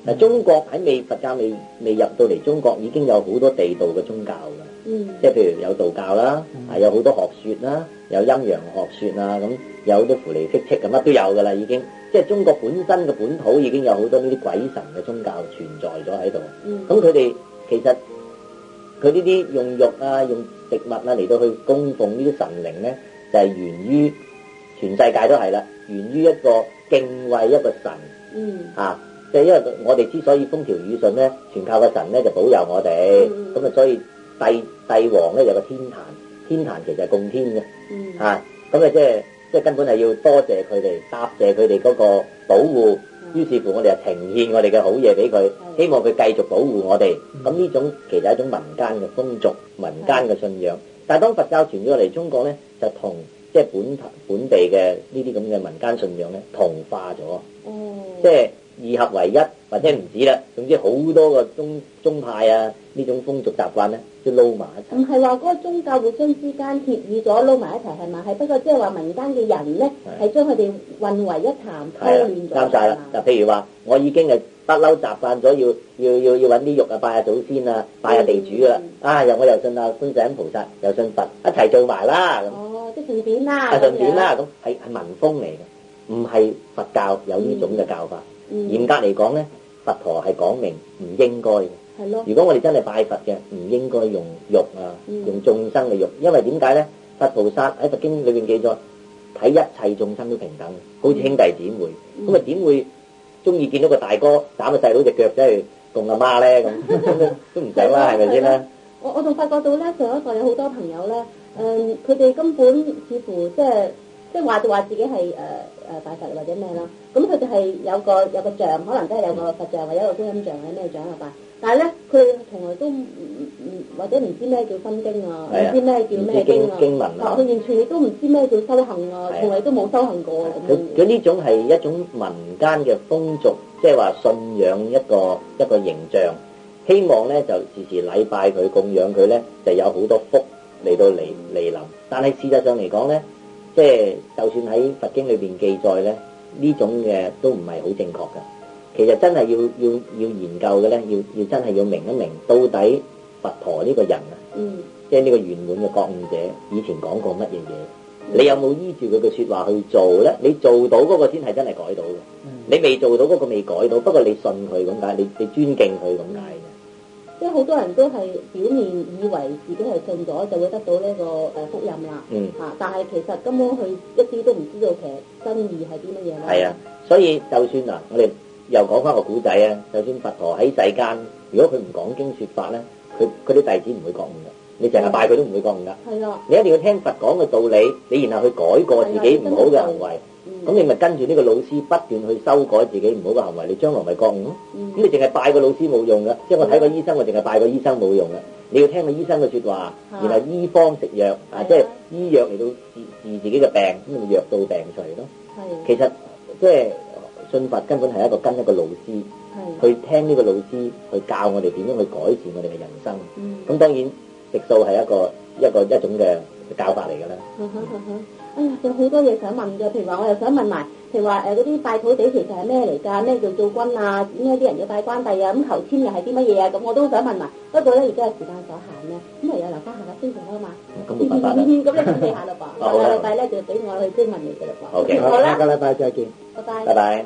嗱，中國喺佛教未入到嚟中國，已經有好多地道嘅宗教㗎。即係譬如有道教啦，有好多學說啦，有陰陽學說啊，咁有啲符離辟斥咁乜都有㗎啦，已經。即係中國本身嘅本土已經有好多呢啲鬼神嘅宗教存在咗喺度。咁佢哋其實佢呢啲用肉啊、用食物啊嚟到去供奉呢啲神靈咧，就係源於全世界都係啦，源於一個敬畏一個神。即係因為我哋之所以風調雨順咧，全靠個神咧就保佑我哋。咁啊，所以帝王咧有個天壇，天壇其實係供天嘅。咁啊即係根本係要多謝佢哋，答謝佢哋嗰個保護。於是乎我哋就呈獻我哋嘅好嘢俾佢，希望佢繼續保護我哋。咁呢種其實係一種民間嘅風俗、民間嘅信仰。但係當佛教傳咗嚟中國咧，就同即係本地嘅呢啲咁嘅民間信仰咧同化咗。即係二合為一，或者唔止啦。總之好多個宗派啊，呢種風俗習慣咧都撈埋一齊。唔係話嗰個宗教互相之間協議咗撈埋一齊係嘛？係不過即係話民間嘅人咧係將佢哋混為一談，溝亂咗。啱晒啦！就譬如話，我已經係不嬲習慣咗要揾啲肉啊，拜下祖先啊，拜下地主啦。我又信啊觀世音菩薩，又信佛，一齊做埋啦。即係順便啦。順便啦，咁係民風嚟嘅，唔係佛教有呢種嘅教法。嚴格嚟講咧，佛陀係講明唔應該嘅。係咯。如果我哋真係拜佛嘅，唔應該用肉啊，用眾生嘅肉，因為點解咧？佛菩薩喺佛經裏邊記載，睇一切眾生都平等，好似兄弟姊妹。咁啊點會中意見到個大哥斬個細佬隻腳，即係供阿媽咧？咁都唔使啦，係咪先啦？我仲發覺到咧，上一代有好多朋友咧，佢哋根本似乎即係話就話自己係拜佛或者咩啦，咁佢哋係有個像，可能都係有個佛像或者一個觀音像或者咩像啊拜，但係咧佢從來都或者唔知咩叫心經啊，唔知咩叫咩經文啊，佢完全亦都唔知咩叫修行啊，從來都冇修行過咁樣。佢呢種係一種民間嘅風俗，即係話信仰一個形象，希望咧就時時禮拜佢供養佢咧，就有好多福嚟到嚟臨。但係事實上嚟講咧，即係就算喺佛經裏邊記載咧，呢種嘅都唔係好正確㗎。其實真係要研究嘅咧，要真係要明一明到底佛陀呢個人啊，即係呢個圓滿嘅覺悟者，以前講過乜嘢嘢？你有冇依住佢嘅説話去做咧？你做到嗰個先係真係改到嘅。你未做到嗰個未改到，不過你信佢咁解，你尊敬佢咁解嘅。即係好多人都係表面以為自己係信咗，就會得到呢個福蔭啦。但係其實根本佢一啲都唔知道其實真意係啲乜嘢啦。係啊，所以就算嗱，我哋又講翻個古仔啊，就算佛陀喺世間，如果佢唔講經説法咧，佢啲弟子唔會覺悟嘅。你成日拜佢都唔會覺悟噶。係啊，你一定要聽佛講嘅道理，你然後去改過自己唔好嘅行為。咁你咪跟住呢個老師不斷去修改自己唔好嘅行為，你將來咪覺悟咯。咁你淨係拜個老師冇用噶，即係我睇個醫生，我淨係拜個醫生冇用噶。你要聽個醫生嘅説話，然後醫方食藥即係醫藥嚟到治自己嘅病，咁咪藥到病除咯。其實即係信佛根本係跟一個老師，去聽呢個老師去教我哋點樣去改善我哋嘅人生。咁當然食素係一種嘅教法嚟㗎啦。哎呀，有好多嘢想問嘅，譬如話我又想問埋，譬如話嗰啲拜土地其實係咩嚟㗎？咩叫做君啊？點解啲人要拜關帝啊？咁求籤又係啲乜嘢啊？咁我都想問埋。不過咧，而家係時間所限咧，咁唯有留翻下個星期啊嘛。咁冇辦法啦。咁你準備下啦噃。下個禮拜咧就俾我去追問你㗎啦噃。OK，好啦，下個禮拜再見。拜拜。拜拜。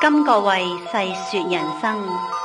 甘國衛細說人生。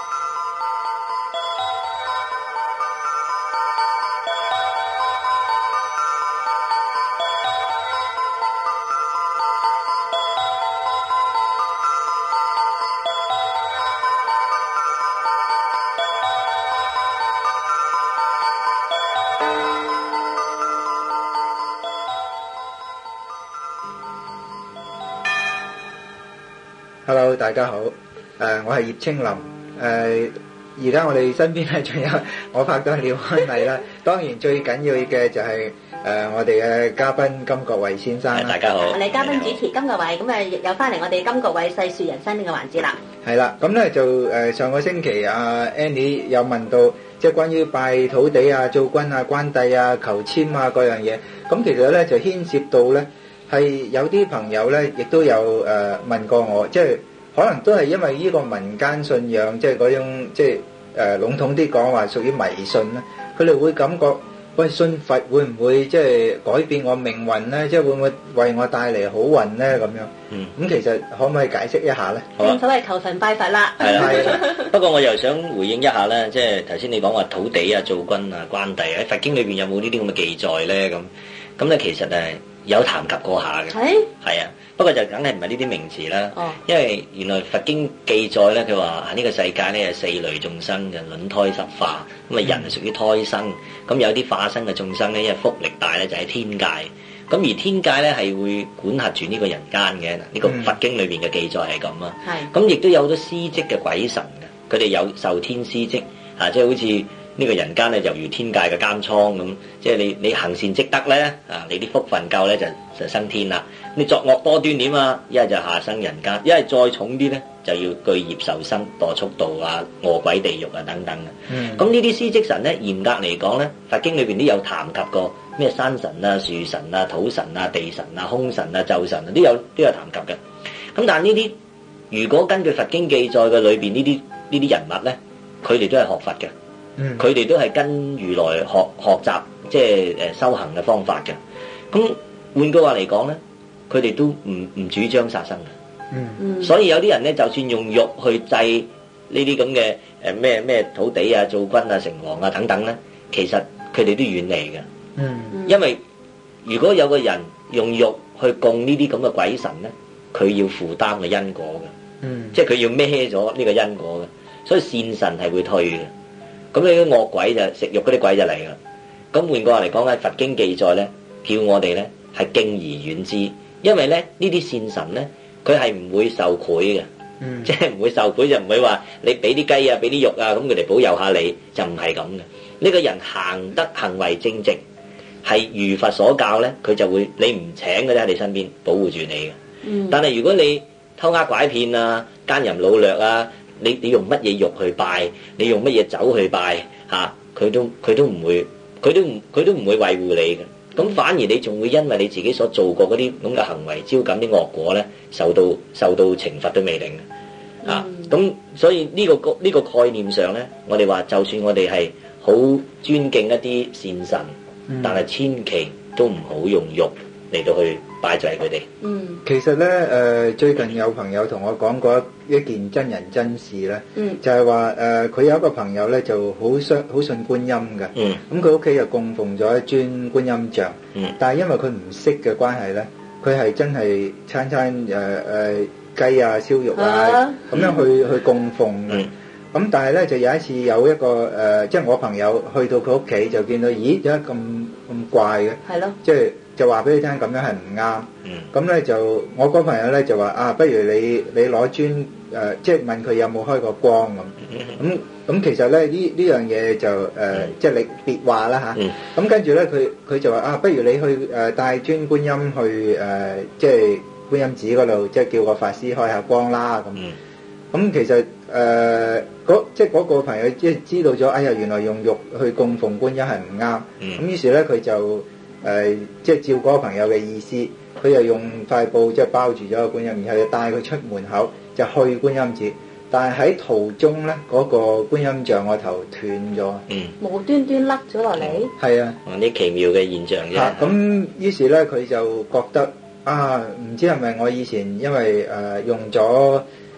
Hello， 大家好，我係葉清林，而家我哋身邊咧仲有我拍檔廖安麗啦，當然最緊要嘅就係我哋嘅嘉賓甘國衛先生啦。 大家好， 我哋嘉賓主持甘國衛，咁亦有翻嚟我哋甘國衛細說人生呢個環節啦。 係啦，咁咧就上個星期阿 Annie 有問到，即係關於拜土地啊、灶君啊、關帝啊、求籤啊嗰樣嘢，咁其實咧就牽涉到咧。係有啲朋友咧，亦都有問過我，即係可能都係因為呢個民間信仰，即係嗰種即係籠統啲講話屬於迷信啦。佢哋會感覺，喂，信佛會唔會即係改變我命運咧？即係會唔會為我帶嚟好運咧？咁樣。咁其實可唔可以解釋一下咧？ 正所謂求神拜佛啦。 係啦。不過我又想回應一下咧，即係頭先你講話土地啊、灶君啊、關帝喺佛經裏邊有冇呢啲咁嘅記載咧？咁咧其實有談及過下嘅，係啊，不過就梗係唔係呢啲名詞啦。因為原來佛經記載咧，佢話呢個世界咧係四類眾生嘅卵胎濕化，咁啊人係屬於胎生，咁有啲化生嘅眾生咧，因為福力大咧就喺天界，咁而天界咧係會管轄住呢個人間嘅，呢個佛經裏邊嘅記載係咁啊。咁亦都有好多司職嘅鬼神嘅，佢哋有受天司職啊，即係好似。呢個人間咧，猶如天界嘅監倉咁，即係你行善積德咧，你啲福分夠咧就升天啦。你作惡多端點啊？一係就下生人間，一係再重啲咧就要巨業受生、墮畜道啊、餓鬼地獄啊等等嘅。咁呢啲司職神咧，嚴格嚟講咧，佛經裏邊都有談及過咩山神啊、樹神啊、土神啊、地神啊、空神啊、咒神啊，都有談及嘅。咁但係呢啲如果根據佛經記載嘅裏邊呢啲人物咧，佢哋都係學佛嘅。佢哋都係跟如來學習，即係修行嘅方法嘅。咁換句話嚟講咧，佢哋都唔主張殺生嘅。所以有啲人咧，就算用肉去祭呢啲咁嘅咩土地啊、灶君啊、城隍啊等等咧，其實佢哋都遠離嘅。因為如果有個人用肉去供呢啲咁嘅鬼神咧，佢要負擔嘅因果嘅。即係佢要孭咗呢個因果嘅，所以善神係會退嘅。咁你啲惡鬼就食肉嗰啲鬼就嚟啦。咁換句話嚟講咧，佛經記載咧，叫我哋咧係敬而遠之，因為咧呢啲善神咧，佢係唔會受賄嘅，即係唔會受賄，就唔會話你俾啲雞啊、俾啲肉啊，咁佢哋保佑下你，就唔係咁嘅。呢個人行為正直，係如佛所教咧，佢就會你唔請嘅咧喺你身邊保護住你嘅。但係如果你偷呃拐騙啊、奸淫擄掠啊，你用乜嘢肉去拜？你用乜嘢酒去拜？佢都唔會，佢都唔會維護你嘅。咁反而你仲會因為你自己所做過嗰啲咁嘅行為，招感啲惡果咧，受到懲罰都未定嘅。咁所以呢個概念上咧，我哋話就算我哋係好尊敬一啲善神，但係千祈都唔好用肉嚟到去拜祭佢哋。 其實咧最近有朋友同我講過一件真人真事咧，就係話佢有一個朋友咧就好信觀音嘅，咁佢屋企又供奉咗一尊觀音像，但係因為佢唔識嘅關係咧，佢係真係餐雞啊、燒肉啊咁樣去供奉嘅。咁但係咧就有一次有一個即係我朋友去到佢屋企就見到，咦，點解咁怪嘅？係咯，即係就話俾你聽咁樣係唔啱。咁咧就我嗰朋友咧就話不如你攞磚即係問佢有冇開過光咁。咁其實咧呢樣嘢就即係你別話啦嚇。咁跟住咧佢就話不如你去帶尊觀音去即係觀音寺嗰度，即係叫個法師開下光啦咁。咁其實即係嗰個朋友即係知道咗，哎呀原來用肉去供奉觀音係唔啱。咁於是咧佢就即係照嗰個朋友嘅意思，佢又用塊布即係包住咗個觀音，然後就帶佢出門口就去觀音寺。但係喺途中咧，嗰個觀音像個頭斷咗， 無端端甩咗落嚟。 係啊， 啲奇妙嘅現象啫。 咁於是咧佢就覺得唔知係咪我以前因為用咗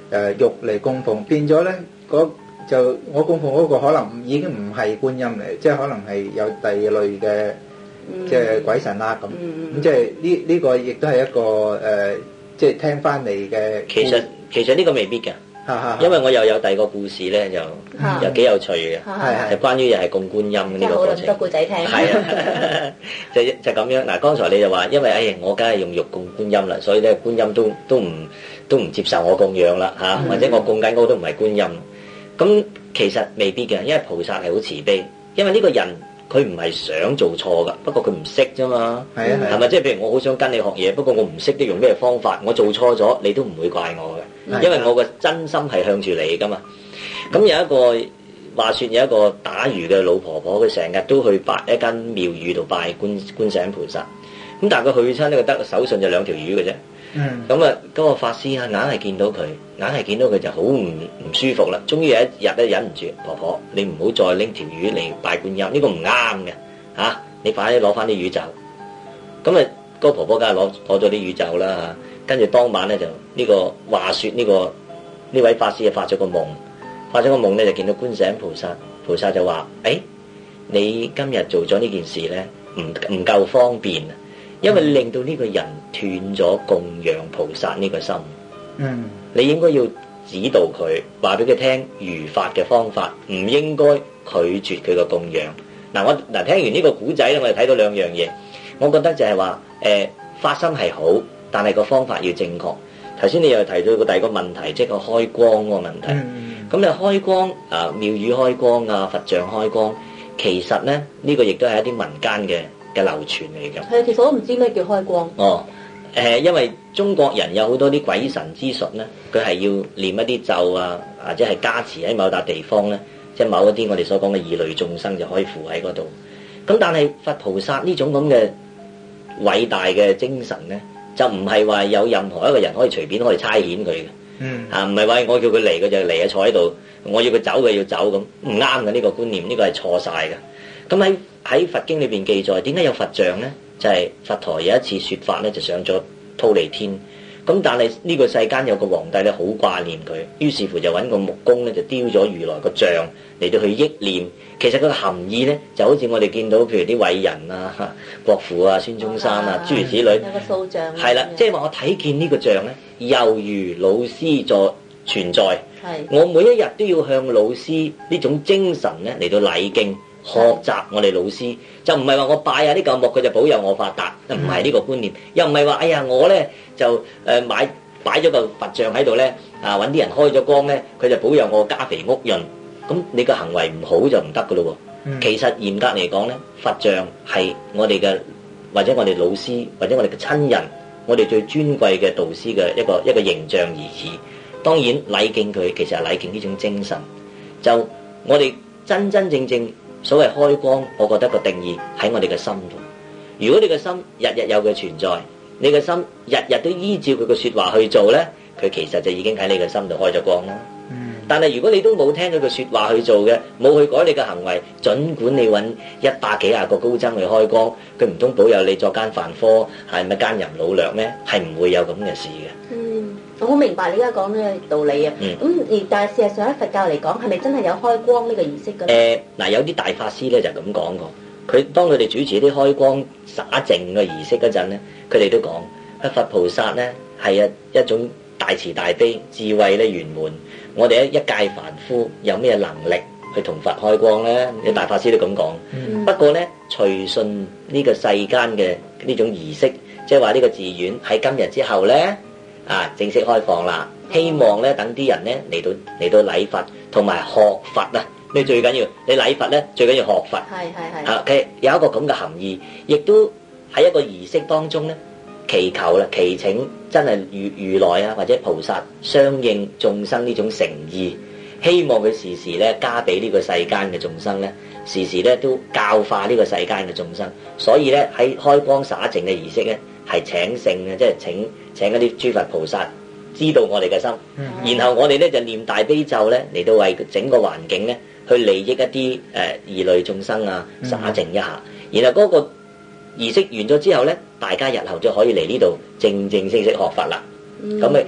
肉嚟供奉，變咗咧就我供奉嗰個可能已經唔係觀音嚟，即係可能係有第二類嘅即係鬼神啦咁。咁即係呢個亦都係一個即係聽翻嚟嘅。 其實呢個未必㗎。因為我又有第二個故事咧，又幾有趣嘅，就關於又係供觀音呢個過程。 多故仔聽。 係啊，就咁樣。嗱，剛才你就話，因為我梗係用肉供觀音啦，所以咧觀音都唔接受我供養啦嚇，或者我供緊嗰個都唔係觀音。咁其實未必嘅，因為菩薩係好慈悲，因為呢個人佢唔係想做錯噶，不過佢唔識啫嘛。係啊，係咪？即係譬如我好想跟你學嘢，不過我唔識得用咩方法，我做錯咗，你都唔會怪我嘅，因為我個真心係向住你噶嘛。咁有一個話説有一個打魚嘅老婆婆，佢成日都去一間廟宇度拜觀世音菩薩。咁但係佢去親呢個得手信就2條魚嘅啫。咁啊，嗰個法師硬係見到佢就好唔舒服啦。終於有一日咧忍唔住，婆婆你唔好再拎條魚嚟拜觀音，呢個唔啱嘅嚇，你快啲攞翻啲魚走。咁啊，嗰個婆婆梗係攞咗啲魚走啦嚇。跟住當晚咧就呢個話説呢位法師就發咗個夢咧就見到觀世音菩薩就話：你今日做咗呢件事咧唔夠方便啊！因為令到呢個人斷咗供養菩薩呢個心，你應該要指導佢，話俾佢聽如法嘅方法，唔應該拒絕佢個供養。嗱，聽完呢個古仔咧，我哋睇到2樣嘢。我覺得就係話，發心係好，但係個方法要正確。頭先你又提到個第二個問題，即係個開光嗰個問題。咁你開光啊，廟宇開光啊，佛像開光，其實咧呢個亦都係一啲民間嘅流傳嚟㗎。 係，其實我都唔知咩叫開光。 因為中國人有好多啲鬼神之術咧，佢係要念一啲咒啊，或者係加持喺某笪地方咧，即係某一啲我哋所講嘅異類眾生就可以附喺嗰度。咁但係佛菩薩呢種咁嘅偉大嘅精神咧，就唔係話有任何一個人可以隨便可以差遣佢嘅。唔係話我叫佢嚟佢就嚟啊，坐喺度，我要佢走佢要走咁，唔啱嘅呢個觀念，呢個係錯晒嘅。咁喺佛經裏邊記載，點解有佛像咧？就係佛陀有一次說法咧，就上咗忉利天。咁但係呢個世間有個皇帝咧，好掛念佢，於是乎就揾個木工咧，就雕咗如來個像嚟到去憶念。其實佢個含義咧，就好似我哋見到譬如啲偉人啊、國父啊、孫中山啊諸如此類。 有個塑像。 係啦，即係話我睇見呢個像咧，猶如老師在存在。我每一日都要向老師呢種精神咧嚟到禮敬。學習我哋老師，就唔係話我拜下啲舊木佢就保佑我發達，唔係呢個觀念。又唔係話我咧就擺咗個佛像喺度咧，揾啲人開咗光咧，佢就保佑我家肥屋潤。咁你個行為唔好就唔得噶咯喎。其實嚴格嚟講咧，佛像係我哋嘅或者我哋老師或者我哋嘅親人，我哋最尊貴嘅導師嘅一個形象而已。當然禮敬佢，其實係禮敬呢種精神。就我哋真真正正。所謂開光，我覺得個定義喺我哋嘅心度。如果你嘅心日日有佢存在，你嘅心日日都依照佢嘅説話去做咧，佢其實就已經喺你嘅心度開咗光啦。但係如果你都冇聽佢嘅説話去做嘅，冇去改你嘅行為，儘管你揾100幾廿個高僧去開光，佢唔通保佑你作奸犯科，係咪奸淫擄掠咩？係唔會有咁嘅事嘅。 我好明白你而家講呢個道理啊。但係事實上喺佛教嚟講，係咪真係有開光呢個儀式嘅？ 有啲大法師咧就咁講過。佢當佢哋主持啲開光灑淨嘅儀式嗰陣咧，佢哋都講：佛菩薩咧係一種大慈大悲、智慧咧圓滿。我哋一介凡夫有咩能力去同佛開光咧？啲大法師都咁講。不過咧，隨順呢個世間嘅呢種儀式，即係話呢個寺院喺今日之後咧。正式開放啦！希望咧等啲人咧嚟到禮佛同埋學佛啊！你最緊要你禮佛咧，最緊要學佛。係。有一個咁嘅含義，亦都喺一個儀式當中咧，祈求啦、祈請真係如來啊或者菩薩相應眾生呢種誠意，希望佢時時咧加俾呢個世間嘅眾生咧，時時咧都教化呢個世間嘅眾生。所以咧喺開光灑淨嘅儀式咧。係請聖嘅，即係請一啲諸佛菩薩知道我哋嘅心，然後我哋咧就念大悲咒咧嚟到為整個環境咧去利益一啲異類眾生啊，灑淨一下。然後嗰個儀式完咗之後咧，大家日後就可以嚟呢度正式學佛啦。咁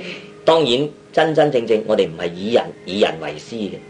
當然真真正正我哋唔係以人為師嘅，